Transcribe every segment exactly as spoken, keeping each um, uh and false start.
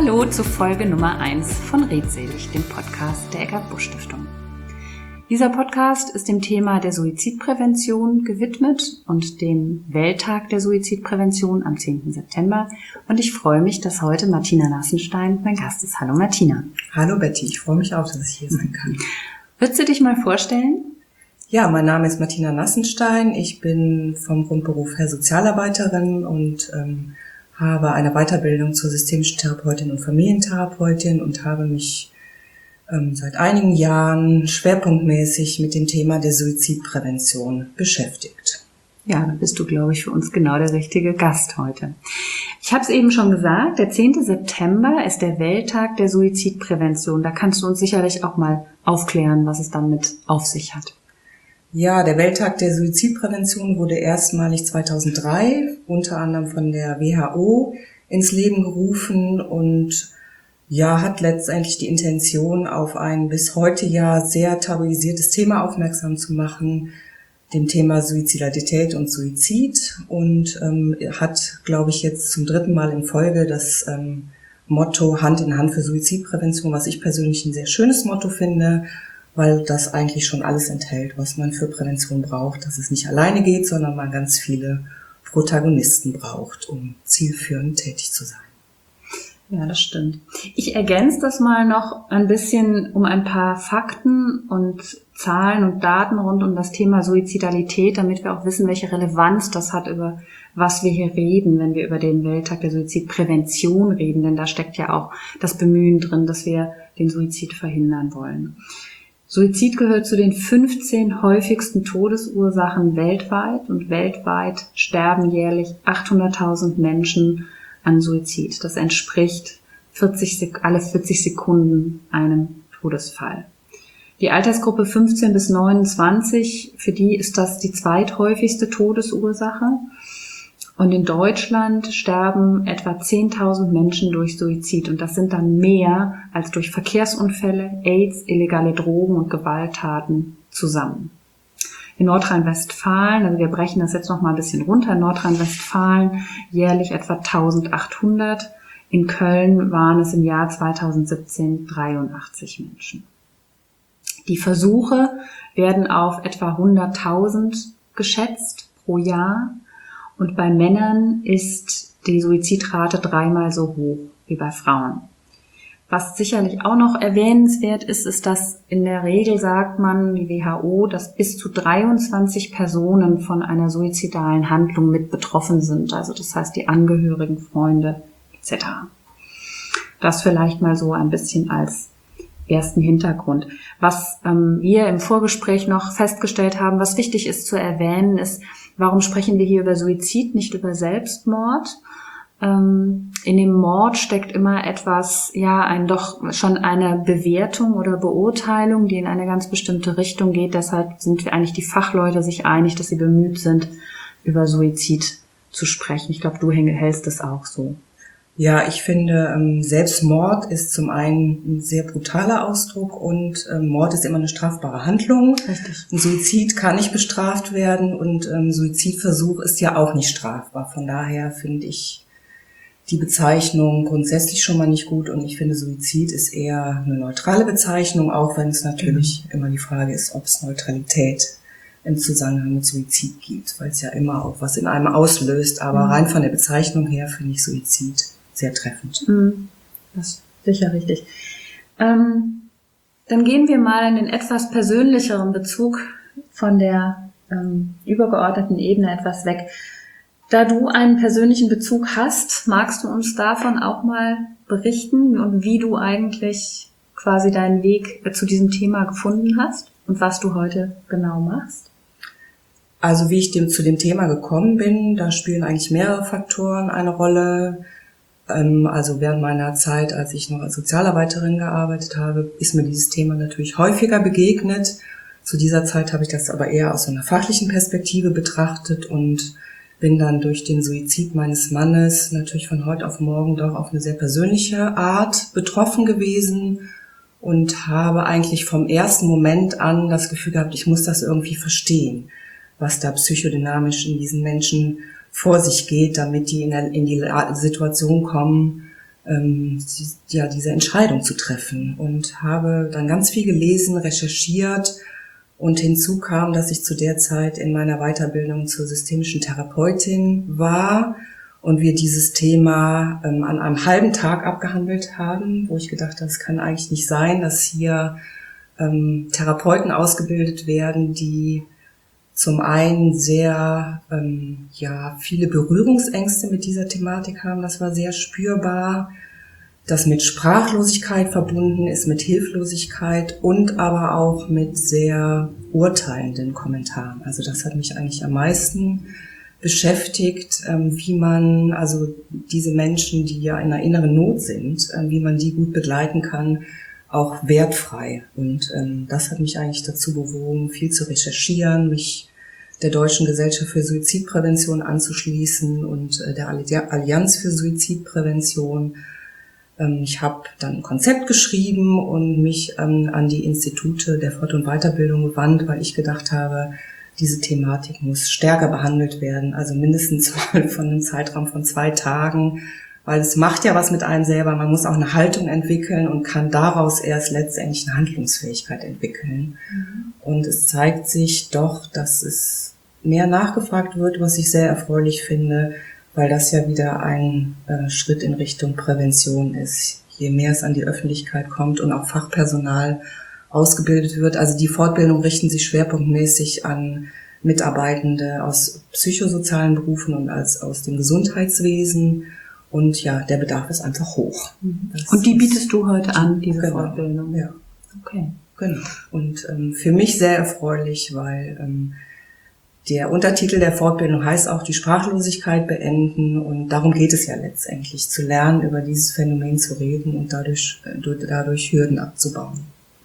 Hallo zu Folge Nummer eins von Redselig, dem Podcast der Eckart-Busch-Stiftung. Dieser Podcast ist dem Thema der Suizidprävention gewidmet und dem Welttag der Suizidprävention am zehnten September. Und ich freue mich, dass heute Martina Nassenstein mein Gast ist. Hallo Martina. Hallo Betty, ich freue mich auch, dass ich hier sein kann. Würdest du dich mal vorstellen? Ja, mein Name ist Martina Nassenstein. Ich bin vom Grundberuf her Sozialarbeiterin und ähm, habe eine Weiterbildung zur systemischen Therapeutin und Familientherapeutin und habe mich ähm, seit einigen Jahren schwerpunktmäßig mit dem Thema der Suizidprävention beschäftigt. Ja, da bist du, glaube ich, für uns genau der richtige Gast heute. Ich habe es eben schon gesagt, der zehnte September ist der Welttag der Suizidprävention. Da kannst du uns sicherlich auch mal aufklären, was es damit auf sich hat. Ja, der Welttag der Suizidprävention wurde erstmalig zweitausenddrei unter anderem von der W H O ins Leben gerufen und ja, hat letztendlich die Intention, auf ein bis heute ja sehr tabuisiertes Thema aufmerksam zu machen, dem Thema Suizidalität und Suizid, und ähm, hat, glaube ich, jetzt zum dritten Mal in Folge das ähm, Motto Hand in Hand für Suizidprävention, was ich persönlich ein sehr schönes Motto finde, weil das eigentlich schon alles enthält, was man für Prävention braucht, dass es nicht alleine geht, sondern man ganz viele Protagonisten braucht, um zielführend tätig zu sein. Ja, das stimmt. Ich ergänze das mal noch ein bisschen um ein paar Fakten und Zahlen und Daten rund um das Thema Suizidalität, damit wir auch wissen, welche Relevanz das hat, über was wir hier reden, wenn wir über den Welttag der Suizidprävention reden, denn da steckt ja auch das Bemühen drin, dass wir den Suizid verhindern wollen. Suizid gehört zu den fünfzehn häufigsten Todesursachen weltweit und weltweit sterben jährlich achthunderttausend Menschen an Suizid. Das entspricht vierzig, alle vierzig Sekunden einem Todesfall. Die Altersgruppe fünfzehn bis neunundzwanzig, für die ist das die zweithäufigste Todesursache. Und in Deutschland sterben etwa zehntausend Menschen durch Suizid. Und das sind dann mehr als durch Verkehrsunfälle, AIDS, illegale Drogen und Gewalttaten zusammen. In Nordrhein-Westfalen, also wir brechen das jetzt noch mal ein bisschen runter, in Nordrhein-Westfalen jährlich etwa eintausendachthundert. In Köln waren es im Jahr zweitausendsiebzehn dreiundachtzig Menschen. Die Versuche werden auf etwa hunderttausend geschätzt pro Jahr. Und bei Männern ist die Suizidrate dreimal so hoch wie bei Frauen. Was sicherlich auch noch erwähnenswert ist, ist, dass in der Regel sagt man, die W H O, dass bis zu dreiundzwanzig Personen von einer suizidalen Handlung mit betroffen sind. Also das heißt die Angehörigen, Freunde et cetera. Das vielleicht mal so ein bisschen als ersten Hintergrund. Was ähm, wir im Vorgespräch noch festgestellt haben, was wichtig ist zu erwähnen, ist, warum sprechen wir hier über Suizid, nicht über Selbstmord? Ähm, in dem Mord steckt immer etwas, ja, ein doch schon eine Bewertung oder Beurteilung, die in eine ganz bestimmte Richtung geht. Deshalb sind wir eigentlich die Fachleute sich einig, dass sie bemüht sind, über Suizid zu sprechen. Ich glaube, du hältst es auch so. Ja, ich finde, ähm, Selbstmord ist zum einen ein sehr brutaler Ausdruck und ähm, Mord ist immer eine strafbare Handlung. Richtig. Ein Suizid kann nicht bestraft werden und ähm, Suizidversuch ist ja auch nicht strafbar. Von daher finde ich die Bezeichnung grundsätzlich schon mal nicht gut und ich finde, Suizid ist eher eine neutrale Bezeichnung, auch wenn es natürlich mhm. immer die Frage ist, ob es Neutralität im Zusammenhang mit Suizid gibt, weil es ja immer auch was in einem auslöst. Aber mhm. rein von der Bezeichnung her finde ich Suizid sehr treffend. Das ist sicher richtig. Ähm, dann gehen wir mal in den etwas persönlicheren Bezug von der ähm, übergeordneten Ebene etwas weg. Da du einen persönlichen Bezug hast, magst du uns davon auch mal berichten und wie du eigentlich quasi deinen Weg zu diesem Thema gefunden hast und was du heute genau machst? Also wie ich dem, zu dem Thema gekommen bin, da spielen eigentlich mehrere Faktoren eine Rolle. Also während meiner Zeit, als ich noch als Sozialarbeiterin gearbeitet habe, ist mir dieses Thema natürlich häufiger begegnet. Zu dieser Zeit habe ich das aber eher aus einer fachlichen Perspektive betrachtet und bin dann durch den Suizid meines Mannes natürlich von heute auf morgen doch auf eine sehr persönliche Art betroffen gewesen und habe eigentlich vom ersten Moment an das Gefühl gehabt, ich muss das irgendwie verstehen, was da psychodynamisch in diesen Menschen vor sich geht, damit die in, in die Situation kommen, ähm, ja, diese Entscheidung zu treffen und habe dann ganz viel gelesen, recherchiert und hinzu kam, dass ich zu der Zeit in meiner Weiterbildung zur systemischen Therapeutin war und wir dieses Thema ähm, an einem halben Tag abgehandelt haben, wo ich gedacht habe, es kann eigentlich nicht sein, dass hier ähm, Therapeuten ausgebildet werden, die zum einen sehr, ähm, ja, viele Berührungsängste mit dieser Thematik haben. Das war sehr spürbar. Das mit Sprachlosigkeit verbunden ist, mit Hilflosigkeit und aber auch mit sehr urteilenden Kommentaren. Also das hat mich eigentlich am meisten beschäftigt, ähm, wie man also diese Menschen, die ja in einer inneren Not sind, äh, wie man die gut begleiten kann, auch wertfrei. Und ähm, das hat mich eigentlich dazu bewogen, viel zu recherchieren, mich der Deutschen Gesellschaft für Suizidprävention anzuschließen und äh, der Allianz für Suizidprävention. Ähm, ich habe dann ein Konzept geschrieben und mich ähm, an die Institute der Fort- und Weiterbildung gewandt, weil ich gedacht habe, diese Thematik muss stärker behandelt werden, also mindestens mal von einem Zeitraum von zwei Tagen, weil es macht ja was mit einem selber. Man muss auch eine Haltung entwickeln und kann daraus erst letztendlich eine Handlungsfähigkeit entwickeln. Mhm. Und es zeigt sich doch, dass es mehr nachgefragt wird, was ich sehr erfreulich finde, weil das ja wieder ein äh, Schritt in Richtung Prävention ist. Je mehr es an die Öffentlichkeit kommt und auch Fachpersonal ausgebildet wird. Also die Fortbildung richten sich schwerpunktmäßig an Mitarbeitende aus psychosozialen Berufen und als aus dem Gesundheitswesen. Und ja, der Bedarf ist einfach hoch. Das und die bietest du heute an, diese genau, Fortbildung? Ja. Okay. Genau. Und ähm, für mich sehr erfreulich, weil ähm, der Untertitel der Fortbildung heißt auch die Sprachlosigkeit beenden. Und darum geht es ja letztendlich, zu lernen, über dieses Phänomen zu reden und dadurch, äh, dadurch Hürden abzubauen.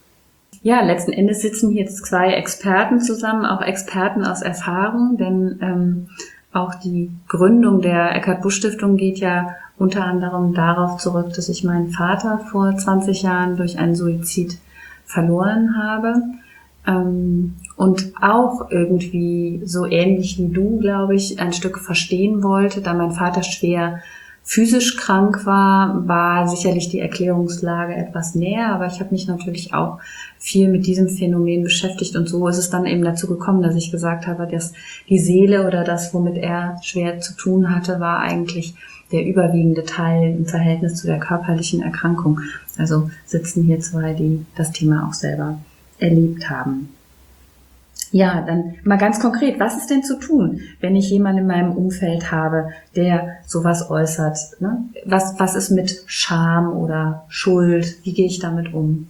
Ja, letzten Endes sitzen hier jetzt zwei Experten zusammen, auch Experten aus Erfahrung, denn ähm, auch die Gründung der Eckart-Busch-Stiftung geht ja unter anderem darauf zurück, dass ich meinen Vater vor zwanzig Jahren durch einen Suizid verloren habe ähm, und auch irgendwie so ähnlich wie du, glaube ich, ein Stück verstehen wollte, da mein Vater schwer physisch krank war, war sicherlich die Erklärungslage etwas näher, aber ich habe mich natürlich auch viel mit diesem Phänomen beschäftigt und so ist es dann eben dazu gekommen, dass ich gesagt habe, dass die Seele oder das, womit er schwer zu tun hatte, war eigentlich der überwiegende Teil im Verhältnis zu der körperlichen Erkrankung. Also sitzen hier zwei, die das Thema auch selber erlebt haben. Ja, dann mal ganz konkret, was ist denn zu tun, wenn ich jemanden in meinem Umfeld habe, der sowas äußert? Ne? Was, was ist mit Scham oder Schuld? Wie gehe ich damit um?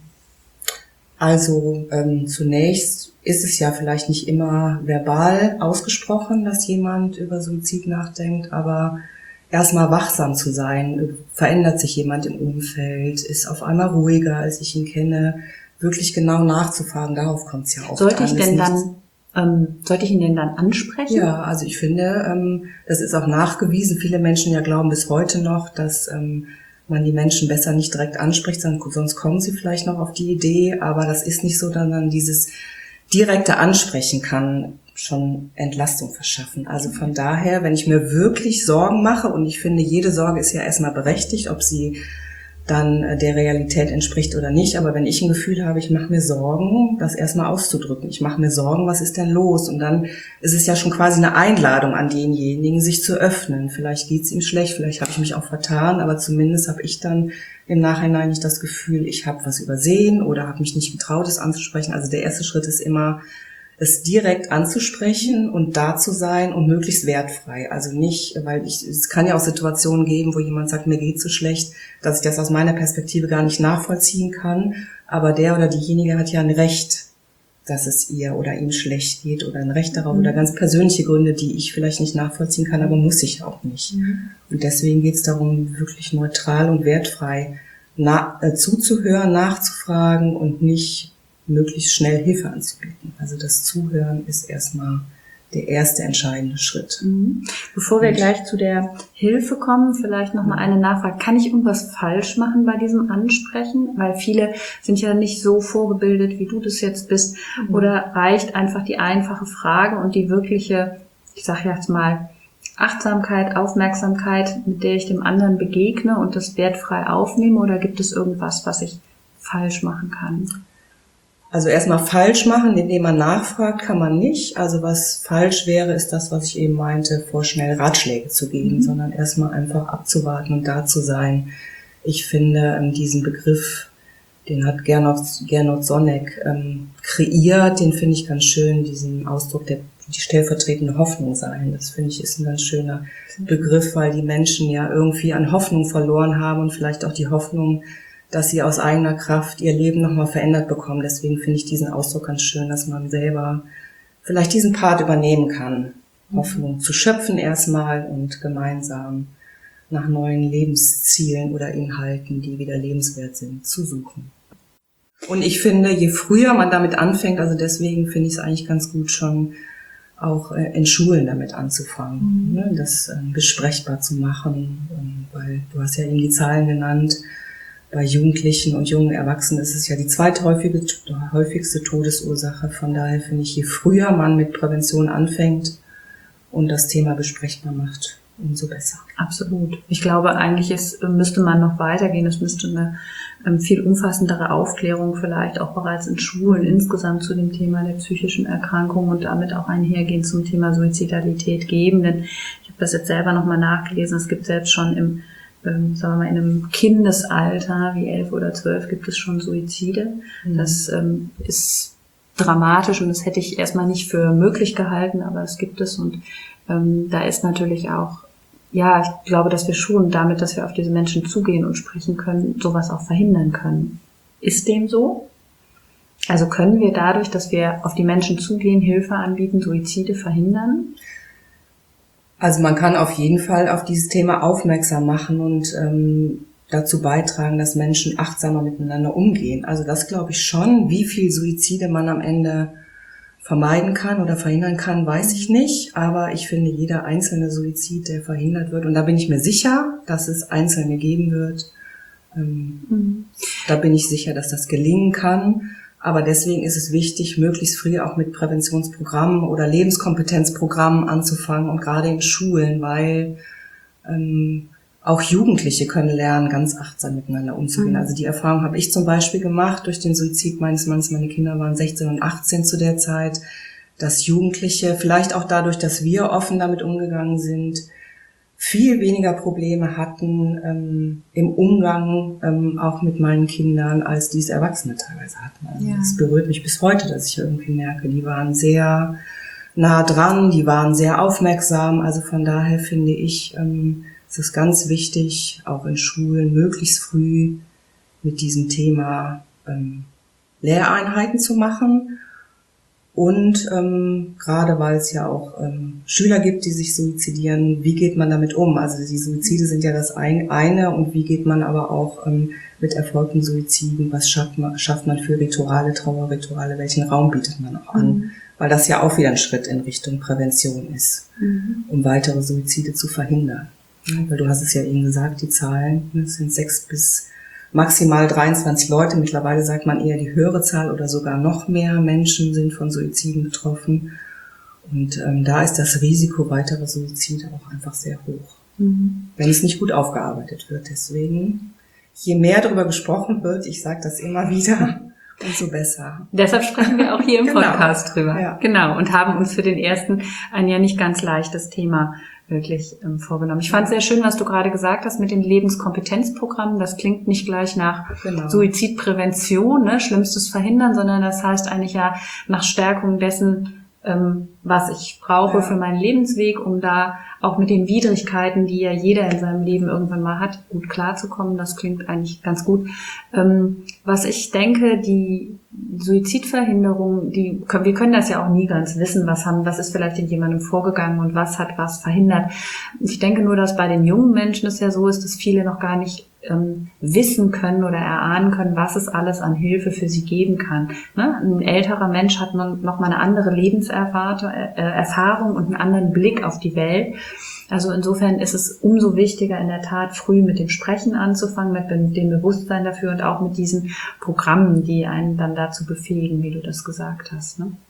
Also ähm, zunächst ist es ja vielleicht nicht immer verbal ausgesprochen, dass jemand über Suizid nachdenkt, aber erstmal wachsam zu sein. Verändert sich jemand im Umfeld? Ist auf einmal ruhiger, als ich ihn kenne? Wirklich genau nachzufragen, darauf kommt es ja auch Sollte ich denn dann, ähm, sollte ich ihn denn dann ansprechen? Ja, also ich finde, ähm, das ist auch nachgewiesen. Viele Menschen ja glauben bis heute noch, dass ähm, man die Menschen besser nicht direkt anspricht, sonst kommen sie vielleicht noch auf die Idee, aber das ist nicht so, dass dann dieses direkte Ansprechen kann schon Entlastung verschaffen. Also von daher, wenn ich mir wirklich Sorgen mache, und ich finde, jede Sorge ist ja erstmal berechtigt, ob sie dann der Realität entspricht oder nicht. Aber wenn ich ein Gefühl habe, ich mache mir Sorgen, das erstmal auszudrücken. Ich mache mir Sorgen, was ist denn los? Und dann ist es ja schon quasi eine Einladung an denjenigen, sich zu öffnen. Vielleicht geht's ihm schlecht, vielleicht habe ich mich auch vertan, aber zumindest habe ich dann im Nachhinein nicht das Gefühl, ich habe was übersehen oder habe mich nicht getraut, es anzusprechen. Also der erste Schritt ist immer, es direkt anzusprechen und da zu sein und möglichst wertfrei. Also nicht, weil ich, es kann ja auch Situationen geben, wo jemand sagt, mir geht's so schlecht, dass ich das aus meiner Perspektive gar nicht nachvollziehen kann. Aber der oder diejenige hat ja ein Recht, dass es ihr oder ihm schlecht geht oder ein Recht darauf mhm. oder ganz persönliche Gründe, die ich vielleicht nicht nachvollziehen kann, aber muss ich auch nicht. Mhm. Und deswegen geht's darum, wirklich neutral und wertfrei na, äh, zuzuhören, nachzufragen und nicht möglichst schnell Hilfe anzubieten. Also das Zuhören ist erstmal der erste entscheidende Schritt. Bevor wir Und gleich zu der Hilfe kommen, vielleicht nochmal eine Nachfrage. Kann ich irgendwas falsch machen bei diesem Ansprechen? Weil viele sind ja nicht so vorgebildet, wie du das jetzt bist. Mhm. Oder reicht einfach die einfache Frage und die wirkliche, ich sage jetzt mal, Achtsamkeit, Aufmerksamkeit, mit der ich dem anderen begegne und das wertfrei aufnehme, oder gibt es irgendwas, was ich falsch machen kann? Also erstmal falsch machen, indem man nachfragt, kann man nicht. Also was falsch wäre, ist das, was ich eben meinte, vorschnell Ratschläge zu geben, mhm. sondern erstmal einfach abzuwarten und da zu sein. Ich finde diesen Begriff, den hat Gernot, Gernot Sonneck ähm, kreiert, den finde ich ganz schön, diesen Ausdruck, der die stellvertretende Hoffnung sein. Das finde ich ist ein ganz schöner Begriff, weil die Menschen ja irgendwie an Hoffnung verloren haben und vielleicht auch die Hoffnung, dass sie aus eigener Kraft ihr Leben nochmal verändert bekommen. Deswegen finde ich diesen Ausdruck ganz schön, dass man selber vielleicht diesen Part übernehmen kann, mhm. Hoffnung zu schöpfen erstmal und gemeinsam nach neuen Lebenszielen oder Inhalten, die wieder lebenswert sind, zu suchen. Und ich finde, je früher man damit anfängt, also deswegen finde ich es eigentlich ganz gut, schon auch in Schulen damit anzufangen, mhm. ne, das äh, besprechbar zu machen, ähm, weil du hast ja eben die Zahlen genannt, bei Jugendlichen und jungen Erwachsenen ist es ja die zweithäufigste Todesursache. Von daher finde ich, je früher man mit Prävention anfängt und das Thema besprechbar macht, umso besser. Absolut. Ich glaube, eigentlich ist, müsste man noch weitergehen. Es müsste eine ähm, viel umfassendere Aufklärung vielleicht auch bereits in Schulen insgesamt zu dem Thema der psychischen Erkrankung und damit auch einhergehend zum Thema Suizidalität geben. Denn ich habe das jetzt selber nochmal nachgelesen. Es gibt selbst schon im Ähm, sagen wir mal, in einem Kindesalter wie elf oder zwölf gibt es schon Suizide. Mhm. Das ähm, ist dramatisch und das hätte ich erstmal nicht für möglich gehalten, aber es gibt es und ähm, da ist natürlich auch, ja, ich glaube, dass wir schon damit, dass wir auf diese Menschen zugehen und sprechen können, sowas auch verhindern können. Ist dem so? Also können wir dadurch, dass wir auf die Menschen zugehen, Hilfe anbieten, Suizide verhindern? Also man kann auf jeden Fall auf dieses Thema aufmerksam machen und ähm, dazu beitragen, dass Menschen achtsamer miteinander umgehen. Also das glaube ich schon. Wie viel Suizide man am Ende vermeiden kann oder verhindern kann, weiß ich nicht. Aber ich finde, jeder einzelne Suizid, der verhindert wird, und da bin ich mir sicher, dass es Einzelne geben wird, ähm, mhm. da bin ich sicher, dass das gelingen kann. Aber deswegen ist es wichtig, möglichst früh auch mit Präventionsprogrammen oder Lebenskompetenzprogrammen anzufangen und gerade in Schulen, weil ähm, auch Jugendliche können lernen, ganz achtsam miteinander umzugehen. Mhm. Also die Erfahrung habe ich zum Beispiel gemacht durch den Suizid meines Mannes. Meine Kinder waren sechzehn und achtzehn zu der Zeit, dass Jugendliche, vielleicht auch dadurch, dass wir offen damit umgegangen sind, viel weniger Probleme hatten ähm, im Umgang ähm, auch mit meinen Kindern, als dies Erwachsene teilweise hatten. Also ja. Das berührt mich bis heute, dass ich irgendwie merke, die waren sehr nah dran, die waren sehr aufmerksam. Also von daher finde ich, ähm, es ist ganz wichtig, auch in Schulen möglichst früh mit diesem Thema ähm, Lehreinheiten zu machen. Und ähm, gerade weil es ja auch ähm, Schüler gibt, die sich suizidieren, wie geht man damit um? Also die Suizide sind ja das ein, eine und wie geht man aber auch ähm, mit erfolgten Suiziden, was schafft man, schafft man für Rituale, Trauerrituale, welchen Raum bietet man auch an? Mhm. Weil das ja auch wieder ein Schritt in Richtung Prävention ist, mhm. um weitere Suizide zu verhindern. Ja, weil du hast es ja eben gesagt, die Zahlen, es sind sechs bis maximal dreiundzwanzig Leute, mittlerweile sagt man eher die höhere Zahl oder sogar noch mehr Menschen sind von Suiziden betroffen. Und ähm, da ist das Risiko weiterer Suizide auch einfach sehr hoch, mhm. wenn es nicht gut aufgearbeitet wird. Deswegen, je mehr darüber gesprochen wird, ich sage das immer wieder, umso besser. Deshalb sprechen wir auch hier im Podcast genau. drüber. Ja. Genau, und haben uns für den ersten ein ja nicht ganz leichtes Thema wirklich ähm, vorgenommen. Ich fand sehr schön, was du gerade gesagt hast mit den Lebenskompetenzprogrammen. Das klingt nicht gleich nach genau. Suizidprävention, ne, Schlimmstes verhindern, sondern das heißt eigentlich ja nach Stärkung dessen, ähm, was ich brauche ja. für meinen Lebensweg, um da auch mit den Widrigkeiten, die ja jeder in seinem Leben irgendwann mal hat, gut klarzukommen. Das klingt eigentlich ganz gut. Ähm, was ich denke, die Suizidverhinderung, die wir können das ja auch nie ganz wissen, was haben, was ist vielleicht in jemandem vorgegangen und was hat was verhindert. Ich denke nur, dass bei den jungen Menschen es ja so ist, dass viele noch gar nicht ähm, wissen können oder erahnen können, was es alles an Hilfe für sie geben kann. Ne? Ein älterer Mensch hat noch mal eine andere Lebenserfahrung äh, Erfahrung und einen anderen Blick auf die Welt. Also insofern ist es umso wichtiger, in der Tat früh mit dem Sprechen anzufangen, mit dem Bewusstsein dafür und auch mit diesen Programmen, die einen dann dazu befähigen, wie du das gesagt hast. Ne?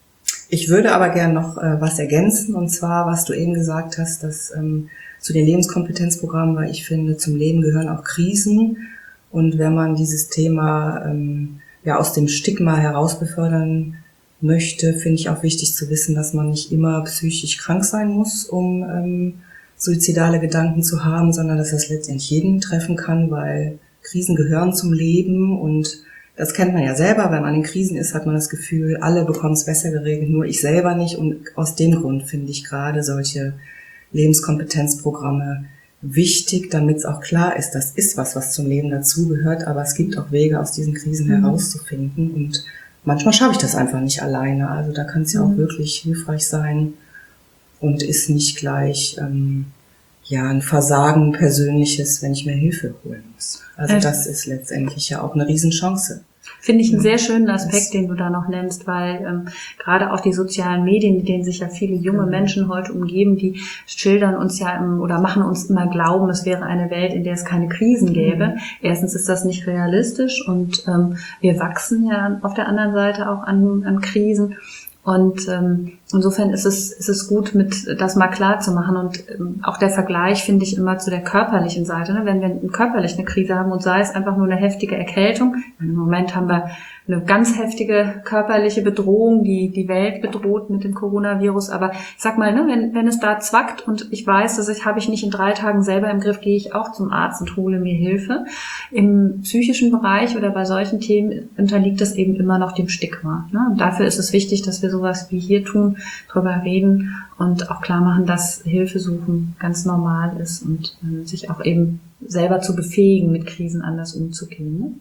Ich würde aber gern noch äh, was ergänzen, und zwar, was du eben gesagt hast, dass ähm, zu den Lebenskompetenzprogrammen, weil ich finde, zum Leben gehören auch Krisen. Und wenn man dieses Thema ähm, ja aus dem Stigma heraus befördern möchte, finde ich auch wichtig zu wissen, dass man nicht immer psychisch krank sein muss, um ähm, suizidale Gedanken zu haben, sondern dass das letztendlich jeden treffen kann, weil Krisen gehören zum Leben, und das kennt man ja selber, wenn man in Krisen ist, hat man das Gefühl, alle bekommen es besser geregelt, nur ich selber nicht, und aus dem Grund finde ich gerade solche Lebenskompetenzprogramme wichtig, damit es auch klar ist, das ist was, was zum Leben dazugehört, aber es gibt auch Wege, aus diesen Krisen mhm. herauszufinden, und manchmal schaffe ich das einfach nicht alleine, also da kann es ja mhm. auch wirklich hilfreich sein und ist nicht gleich ähm, ja ein Versagen persönliches, wenn ich mir Hilfe holen muss. Also äh. das ist letztendlich ja auch eine Riesenchance. Finde ich einen sehr schönen Aspekt, den du da noch nennst, weil ähm, gerade auch die sozialen Medien, mit denen sich ja viele junge mhm. Menschen heute umgeben, die schildern uns ja im, oder machen uns immer glauben, es wäre eine Welt, in der es keine Krisen gäbe. Mhm. Erstens ist das nicht realistisch, und ähm, wir wachsen ja auf der anderen Seite auch an, an Krisen. Und ähm, insofern ist es ist es gut, mit das mal klar zu machen. Und ähm, auch der Vergleich finde ich immer zu der körperlichen Seite. Ne? Wenn wir körperlich eine Krise haben, und sei es einfach nur eine heftige Erkältung, im Moment haben wir eine ganz heftige körperliche Bedrohung, die die Welt bedroht mit dem Coronavirus. Aber ich sag mal, ne, wenn wenn es da zwackt und ich weiß, dass ich habe ich nicht in drei Tagen selber im Griff, gehe ich auch zum Arzt und hole mir Hilfe. Im psychischen Bereich oder bei solchen Themen unterliegt das eben immer noch dem Stigma. Ne? Und dafür ist es wichtig, dass wir sowas wie hier tun, drüber reden und auch klar machen, dass Hilfe suchen ganz normal ist und äh, sich auch eben selber zu befähigen, mit Krisen anders umzugehen. Ne?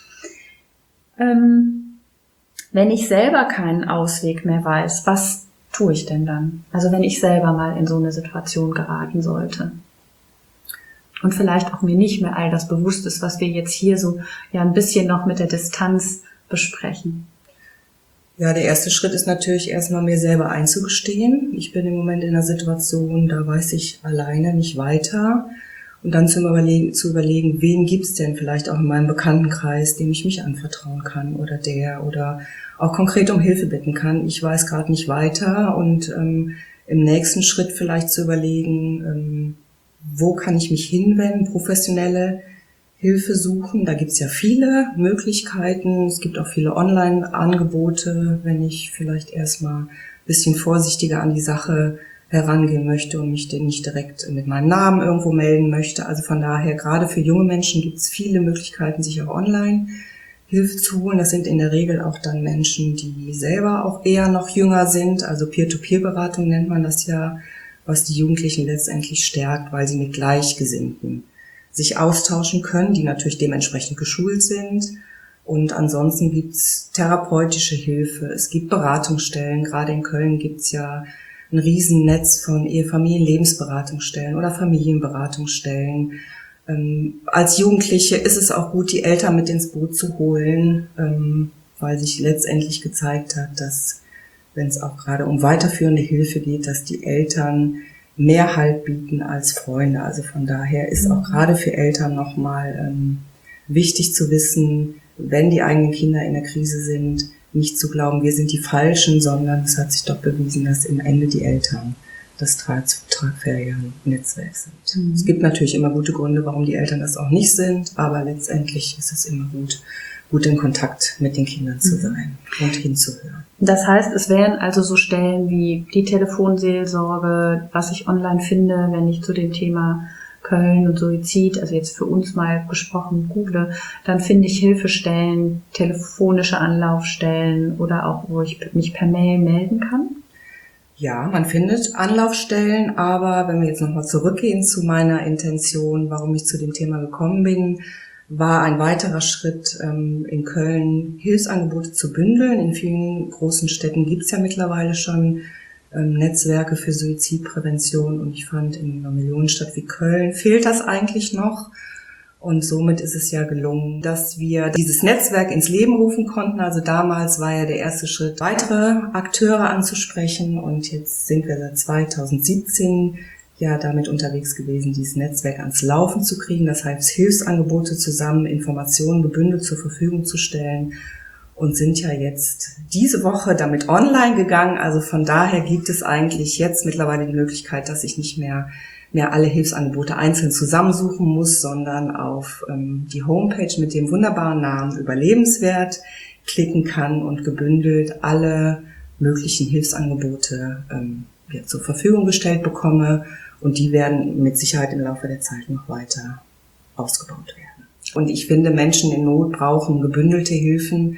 Ähm, wenn ich selber keinen Ausweg mehr weiß, was tue ich denn dann? Also wenn ich selber mal in so eine Situation geraten sollte und vielleicht auch mir nicht mehr all das bewusst ist, was wir jetzt hier so ja ein bisschen noch mit der Distanz besprechen. Ja, der erste Schritt ist natürlich erstmal mir selber einzugestehen. Ich bin im Moment in einer Situation, da weiß ich alleine nicht weiter. Und dann zu überlegen, zu überlegen, wen gibt's denn vielleicht auch in meinem Bekanntenkreis, dem ich mich anvertrauen kann, oder der, oder auch konkret um Hilfe bitten kann. Ich weiß gerade nicht weiter, und ähm, im nächsten Schritt vielleicht zu überlegen, ähm, wo kann ich mich hinwenden, professionelle Hilfe suchen. Da gibt's ja viele Möglichkeiten. Es gibt auch viele Online-Angebote, wenn ich vielleicht erstmal ein bisschen vorsichtiger an die Sache herangehen möchte und mich denn nicht direkt mit meinem Namen irgendwo melden möchte. Also von daher, gerade für junge Menschen gibt es viele Möglichkeiten, sich auch online Hilfe zu holen. Das sind in der Regel auch dann Menschen, die selber auch eher noch jünger sind. Also Peer-to-Peer-Beratung nennt man das ja, was die Jugendlichen letztendlich stärkt, weil sie mit Gleichgesinnten sich austauschen können, die natürlich dementsprechend geschult sind. Und ansonsten gibt's therapeutische Hilfe. Es gibt Beratungsstellen. Gerade in Köln gibt's ja ein Riesennetz von Ehefamilien-Lebensberatungsstellen oder Familienberatungsstellen. Ähm, als Jugendliche ist es auch gut, die Eltern mit ins Boot zu holen, ähm, weil sich letztendlich gezeigt hat, dass, wenn es auch gerade um weiterführende Hilfe geht, dass die Eltern mehr Halt bieten als Freunde. Also von daher ist auch gerade für Eltern nochmal ähm, wichtig zu wissen, wenn die eigenen Kinder in der Krise sind, nicht zu glauben, wir sind die Falschen, sondern es hat sich doch bewiesen, dass im Ende die Eltern das tragfähige Netzwerk sind. Mhm. Es gibt natürlich immer gute Gründe, warum die Eltern das auch nicht sind, aber letztendlich ist es immer gut, gut in Kontakt mit den Kindern zu sein mhm. und hinzuhören. Das heißt, es wären also so Stellen wie die Telefonseelsorge, was ich online finde, wenn ich zu dem Thema Köln und Suizid, also jetzt für uns mal gesprochen, google, dann finde ich Hilfestellen, telefonische Anlaufstellen oder auch, wo ich mich per Mail melden kann. Ja, man findet Anlaufstellen, aber wenn wir jetzt nochmal zurückgehen zu meiner Intention, warum ich zu dem Thema gekommen bin, war ein weiterer Schritt, ähm, in Köln Hilfsangebote zu bündeln. In vielen großen Städten gibt's ja mittlerweile schon ähm, Netzwerke für Suizidprävention, und ich fand, in einer Millionenstadt wie Köln fehlt das eigentlich noch. Und somit ist es ja gelungen, dass wir dieses Netzwerk ins Leben rufen konnten. Also damals war ja der erste Schritt, weitere Akteure anzusprechen, und jetzt sind wir seit zweitausendsiebzehn ja damit unterwegs gewesen, dieses Netzwerk ans Laufen zu kriegen. Das heißt, Hilfsangebote zusammen, Informationen gebündelt zur Verfügung zu stellen. und sind ja jetzt diese Woche damit online gegangen. Also von daher gibt es eigentlich jetzt mittlerweile die Möglichkeit, dass ich nicht mehr mehr alle Hilfsangebote einzeln zusammensuchen muss, sondern auf ähm, die Homepage mit dem wunderbaren Namen Überlebenswert klicken kann und gebündelt alle möglichen Hilfsangebote ähm, ja, zur Verfügung gestellt bekomme. Und die werden mit Sicherheit im Laufe der Zeit noch weiter ausgebaut werden. Und ich finde, Menschen in Not brauchen gebündelte Hilfen,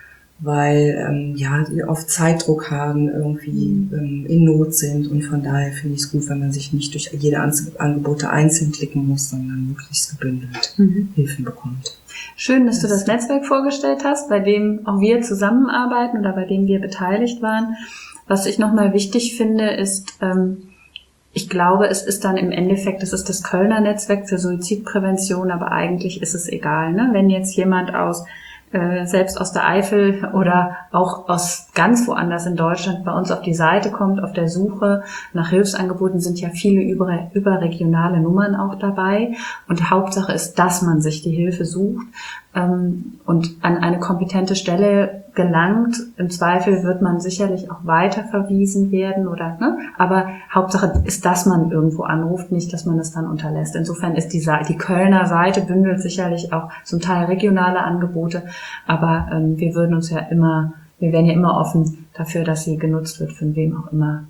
weil ähm, ja die oft Zeitdruck haben, irgendwie ähm, in Not sind. Und von daher finde ich es gut, wenn man sich nicht durch jede Angebote einzeln klicken muss, sondern möglichst gebündelt mhm. Hilfen bekommt. Schön, dass das du das Netzwerk vorgestellt hast, bei dem auch wir zusammenarbeiten oder bei dem wir beteiligt waren. Was ich nochmal wichtig finde, ist, ähm, ich glaube, es ist dann im Endeffekt, es ist das Kölner Netzwerk für Suizidprävention, aber eigentlich ist es egal, ne? Wenn jetzt jemand aus äh, selbst aus der Eifel oder auch aus ganz woanders in Deutschland bei uns auf die Seite kommt, auf der Suche nach Hilfsangeboten, sind ja viele über, überregionale Nummern auch dabei. Und Hauptsache ist, dass man sich die Hilfe sucht ähm, und an eine kompetente Stelle gelangt. Im Zweifel wird man sicherlich auch weiter verwiesen werden oder, ne? Aber Hauptsache ist, dass man irgendwo anruft, nicht, dass man es dann unterlässt. Insofern ist die, Seite, die Kölner Seite bündelt sicherlich auch zum Teil regionale Angebote, aber ähm, wir würden uns ja immer, wir wären ja immer offen dafür, dass sie genutzt wird, von wem auch immer.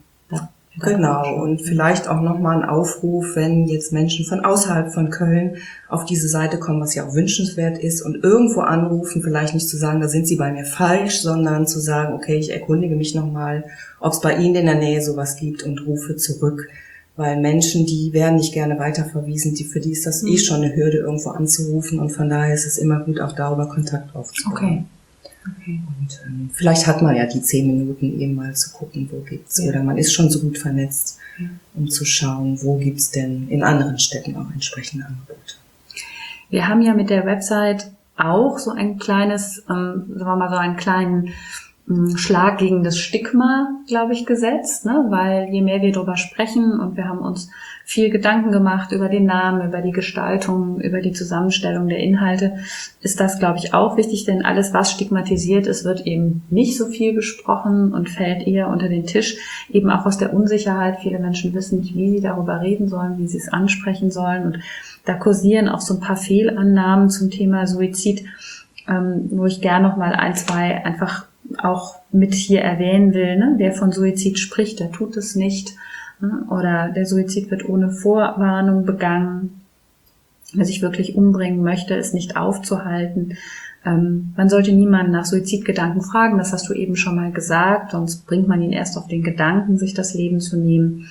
Genau, und vielleicht auch nochmal ein Aufruf, wenn jetzt Menschen von außerhalb von Köln auf diese Seite kommen, was ja auch wünschenswert ist, und irgendwo anrufen, vielleicht nicht zu sagen, da sind sie bei mir falsch, sondern zu sagen, okay, ich erkundige mich nochmal, ob es bei Ihnen in der Nähe sowas gibt und rufe zurück. Weil Menschen, die werden nicht gerne weiterverwiesen, die, für die ist das mhm. eh schon eine Hürde, irgendwo anzurufen, und von daher ist es immer gut, auch darüber Kontakt aufzubauen. Okay. Okay. Und ähm, vielleicht hat man ja die zehn Minuten eben mal zu gucken, wo gibt's, ja. Oder man ist schon so gut vernetzt, ja. um zu schauen, wo gibt's denn in anderen Städten auch entsprechende Angebote. Wir haben ja mit der Website auch so ein kleines, ähm, sagen wir mal so einen kleinen ähm, Schlag gegen das Stigma, glaube ich, gesetzt, ne? Weil je mehr wir darüber sprechen, und wir haben uns viel Gedanken gemacht über den Namen, über die Gestaltung, über die Zusammenstellung der Inhalte, ist das, glaube ich, auch wichtig, denn alles, was stigmatisiert ist, wird eben nicht so viel besprochen und fällt eher unter den Tisch, eben auch aus der Unsicherheit. Viele Menschen wissen nicht, wie sie darüber reden sollen, wie sie es ansprechen sollen, und da kursieren auch so ein paar Fehlannahmen zum Thema Suizid, ähm, wo ich gerne noch mal ein, zwei einfach auch mit hier erwähnen will, ne? Wer von Suizid spricht, der tut es nicht. Oder der Suizid wird ohne Vorwarnung begangen. Wer sich wirklich umbringen möchte, ist nicht aufzuhalten. Ähm, man sollte niemanden nach Suizidgedanken fragen, das hast du eben schon mal gesagt, sonst bringt man ihn erst auf den Gedanken, sich das Leben zu nehmen.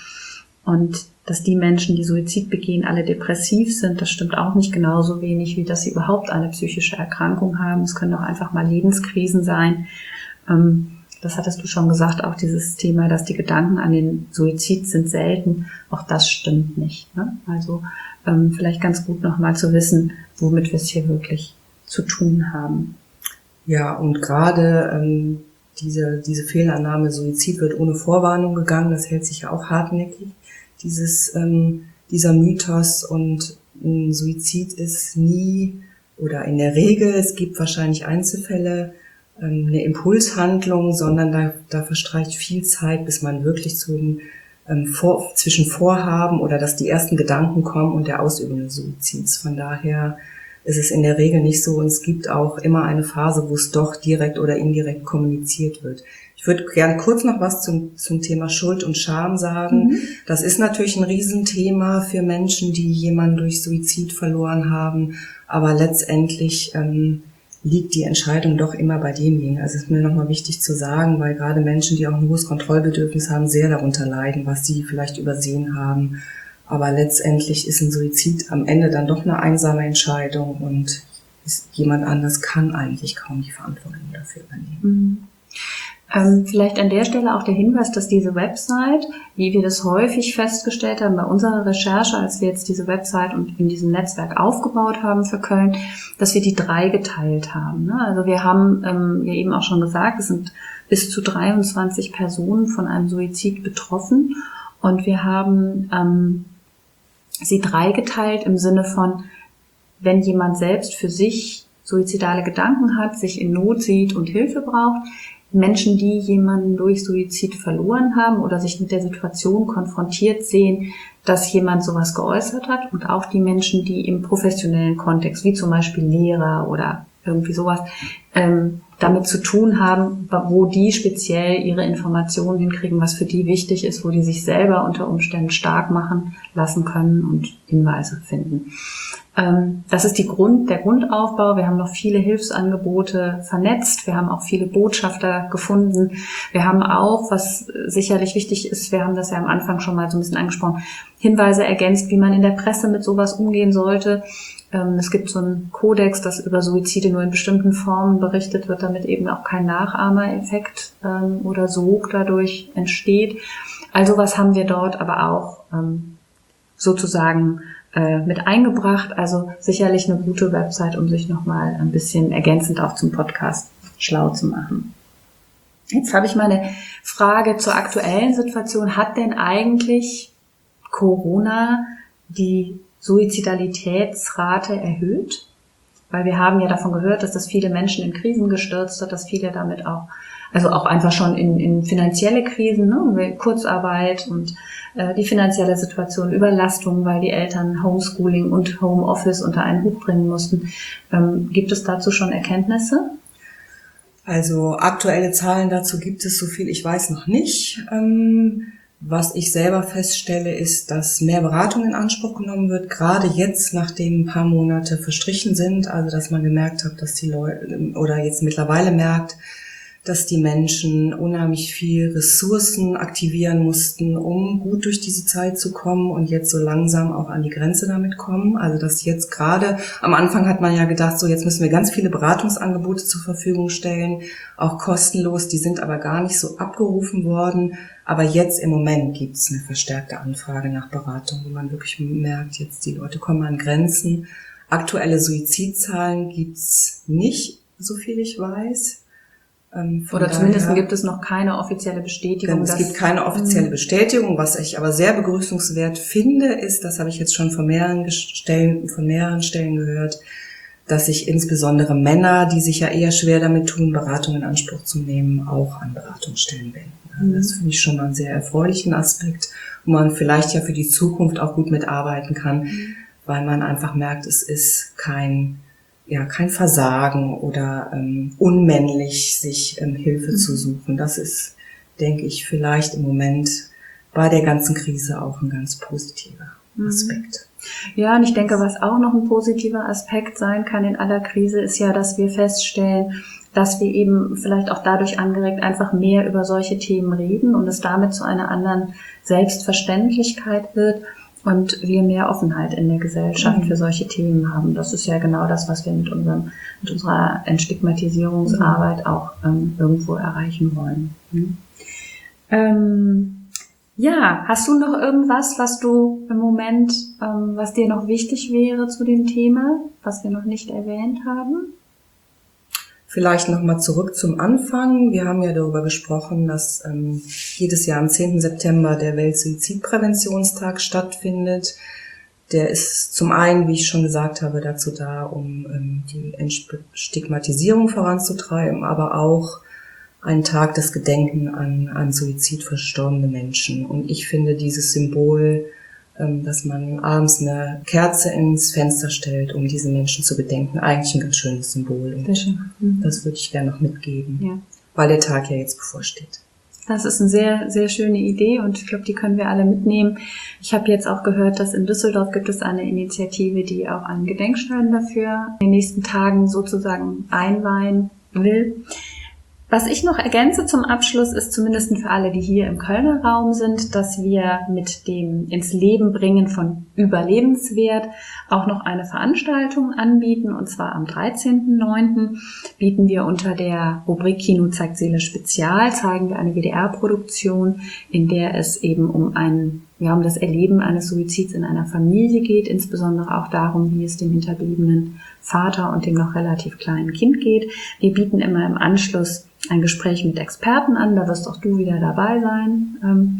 Und dass die Menschen, die Suizid begehen, alle depressiv sind, das stimmt auch nicht, genauso wenig, wie dass sie überhaupt eine psychische Erkrankung haben. Es können auch einfach mal Lebenskrisen sein. Ähm, Das hattest du schon gesagt, auch dieses Thema, dass die Gedanken an den Suizid sind selten. Auch das stimmt nicht, ne? Also ähm, vielleicht ganz gut nochmal zu wissen, womit wir es hier wirklich zu tun haben. Ja, und gerade ähm, diese diese Fehlannahme, Suizid wird ohne Vorwarnung gegangen, das hält sich ja auch hartnäckig, dieses ähm, dieser Mythos. Und ein Suizid ist nie, oder in der Regel, es gibt wahrscheinlich Einzelfälle, eine Impulshandlung, sondern da, da verstreicht viel Zeit, bis man wirklich zum, ähm, vor, zwischen Vorhaben oder dass die ersten Gedanken kommen und der Ausübung des Suizids. Von daher ist es in der Regel nicht so, und es gibt auch immer eine Phase, wo es doch direkt oder indirekt kommuniziert wird. Ich würde gerne kurz noch was zum, zum Thema Schuld und Scham sagen. Mhm. Das ist natürlich ein Riesenthema für Menschen, die jemanden durch Suizid verloren haben, aber letztendlich ähm, liegt die Entscheidung doch immer bei demjenigen. Also es ist mir nochmal wichtig zu sagen, weil gerade Menschen, die auch ein hohes Kontrollbedürfnis haben, sehr darunter leiden, was sie vielleicht übersehen haben. Aber letztendlich ist ein Suizid am Ende dann doch eine einsame Entscheidung, und ist, jemand anders kann eigentlich kaum die Verantwortung dafür übernehmen. Mhm. Ähm, vielleicht an der Stelle auch der Hinweis, dass diese Website, wie wir das häufig festgestellt haben bei unserer Recherche, als wir jetzt diese Website und in diesem Netzwerk aufgebaut haben für Köln, dass wir die drei geteilt haben. Ne? Also wir haben ähm, ja eben auch schon gesagt, es sind bis zu dreiundzwanzig Personen von einem Suizid betroffen, und wir haben ähm, sie drei geteilt im Sinne von, wenn jemand selbst für sich suizidale Gedanken hat, sich in Not sieht und Hilfe braucht. Menschen, die jemanden durch Suizid verloren haben oder sich mit der Situation konfrontiert sehen, dass jemand sowas geäußert hat, und auch die Menschen, die im professionellen Kontext, wie zum Beispiel Lehrer oder irgendwie sowas, ähm, damit zu tun haben, wo die speziell ihre Informationen hinkriegen, was für die wichtig ist, wo die sich selber unter Umständen stark machen lassen können und Hinweise finden. Ähm, das ist die Grund, der Grundaufbau. Wir haben noch viele Hilfsangebote vernetzt. Wir haben auch viele Botschafter gefunden. Wir haben auch, was sicherlich wichtig ist, wir haben das ja am Anfang schon mal so ein bisschen angesprochen, Hinweise ergänzt, wie man in der Presse mit sowas umgehen sollte. Es gibt so einen Kodex, dass über Suizide nur in bestimmten Formen berichtet wird, damit eben auch kein Nachahmereffekt ähm, oder Sog dadurch entsteht. Also was haben wir dort aber auch ähm, sozusagen äh, mit eingebracht. Also sicherlich eine gute Website, um sich nochmal ein bisschen ergänzend auch zum Podcast schlau zu machen. Jetzt habe ich mal eine Frage zur aktuellen Situation. Hat denn eigentlich Corona die Suizidalitätsrate erhöht? Weil wir haben ja davon gehört, dass das viele Menschen in Krisen gestürzt hat, dass viele damit auch, also auch einfach schon in, in finanzielle Krisen, ne, Kurzarbeit und äh, die finanzielle Situation, Überlastung, weil die Eltern Homeschooling und Homeoffice unter einen Hut bringen mussten. Ähm, gibt es dazu schon Erkenntnisse? Also aktuelle Zahlen dazu gibt es, so viel ich weiß, noch nicht. Ähm Was ich selber feststelle, ist, dass mehr Beratung in Anspruch genommen wird, gerade jetzt, nachdem ein paar Monate verstrichen sind, also dass man gemerkt hat, dass die Leute, oder jetzt mittlerweile merkt, dass die Menschen unheimlich viel Ressourcen aktivieren mussten, um gut durch diese Zeit zu kommen und jetzt so langsam auch an die Grenze damit kommen. Also dass jetzt gerade, am Anfang hat man ja gedacht, so jetzt müssen wir ganz viele Beratungsangebote zur Verfügung stellen, auch kostenlos, die sind aber gar nicht so abgerufen worden. Aber jetzt im Moment gibt es eine verstärkte Anfrage nach Beratung, wo man wirklich merkt, jetzt die Leute kommen an Grenzen. Aktuelle Suizidzahlen gibt's nicht, so viel ich weiß. Ähm, Oder zumindest daher, gibt es noch keine offizielle Bestätigung. Es gibt keine offizielle Bestätigung. Was ich aber sehr begrüßenswert finde, ist, das habe ich jetzt schon von mehreren Stellen, von mehreren Stellen gehört, dass sich insbesondere Männer, die sich ja eher schwer damit tun, Beratung in Anspruch zu nehmen, auch an Beratungsstellen wenden. Mhm. Das finde ich schon mal einen sehr erfreulichen Aspekt, wo man vielleicht ja für die Zukunft auch gut mitarbeiten kann, mhm. weil man einfach merkt, es ist kein ja kein Versagen oder ähm, unmännlich, sich ähm, Hilfe mhm. zu suchen. Das ist, denke ich, vielleicht im Moment bei der ganzen Krise auch ein ganz positiver Aspekt. Ja, und ich denke, was auch noch ein positiver Aspekt sein kann in aller Krise, ist ja, dass wir feststellen, dass wir eben vielleicht auch dadurch angeregt einfach mehr über solche Themen reden und es damit zu einer anderen Selbstverständlichkeit wird und wir mehr Offenheit in der Gesellschaft mhm. für solche Themen haben. Das ist ja genau das, was wir mit unserem, mit unserer Entstigmatisierungsarbeit mhm. auch ähm, irgendwo erreichen wollen. Mhm. Ähm, ja, hast du noch irgendwas, was du im Moment, ähm, was dir noch wichtig wäre zu dem Thema, was wir noch nicht erwähnt haben? Vielleicht nochmal zurück zum Anfang. Wir haben ja darüber gesprochen, dass ähm, jedes Jahr am zehnten September der Weltsuizidpräventionstag stattfindet. Der ist zum einen, wie ich schon gesagt habe, dazu da, um ähm, die Entstigmatisierung voranzutreiben, aber auch ein Tag des Gedenken an, an Suizid verstorbene Menschen. Und ich finde dieses Symbol, ähm, dass man abends eine Kerze ins Fenster stellt, um diese Menschen zu gedenken, eigentlich ein ganz schönes Symbol. Und schön. Mhm. Das würde ich gerne noch mitgeben, ja. Weil der Tag ja jetzt bevorsteht. Das ist eine sehr, sehr schöne Idee und ich glaube, die können wir alle mitnehmen. Ich habe jetzt auch gehört, dass in Düsseldorf gibt es eine Initiative, die auch einen Gedenkstein dafür in den nächsten Tagen sozusagen einweihen will. Was ich noch ergänze zum Abschluss ist zumindest für alle, die hier im Kölner Raum sind, dass wir mit dem ins Leben bringen von Überlebenswert auch noch eine Veranstaltung anbieten. Und zwar am dreizehnten neunten bieten wir unter der Rubrik Kino zeigt Seele Spezial, zeigen wir eine W D R-Produktion, in der es eben um ein, ja, um das Erleben eines Suizids in einer Familie geht, insbesondere auch darum, wie es dem hinterbliebenen Vater und dem noch relativ kleinen Kind geht. Wir bieten immer im Anschluss ein Gespräch mit Experten an, da wirst auch du wieder dabei sein.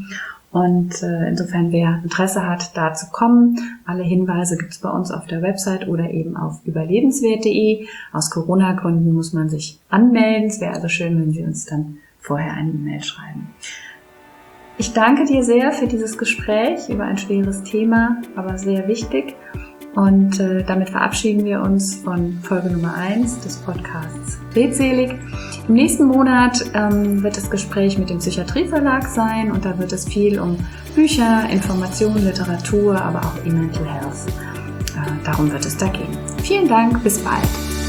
Und äh, insofern, wer Interesse hat, da zu kommen, alle Hinweise gibt es bei uns auf der Website oder eben auf überlebenswert punkt de. Aus Corona-Gründen muss man sich anmelden. Es wäre also schön, wenn Sie uns dann vorher eine E-Mail schreiben. Ich danke dir sehr für dieses Gespräch über ein schweres Thema, aber sehr wichtig. Und äh, damit verabschieden wir uns von Folge Nummer eins des Podcasts Redselig. Im nächsten Monat ähm, wird das Gespräch mit dem Psychiatrieverlag sein und da wird es viel um Bücher, Informationen, Literatur, aber auch E-Mental Health. Äh, darum wird es da gehen. Vielen Dank, bis bald.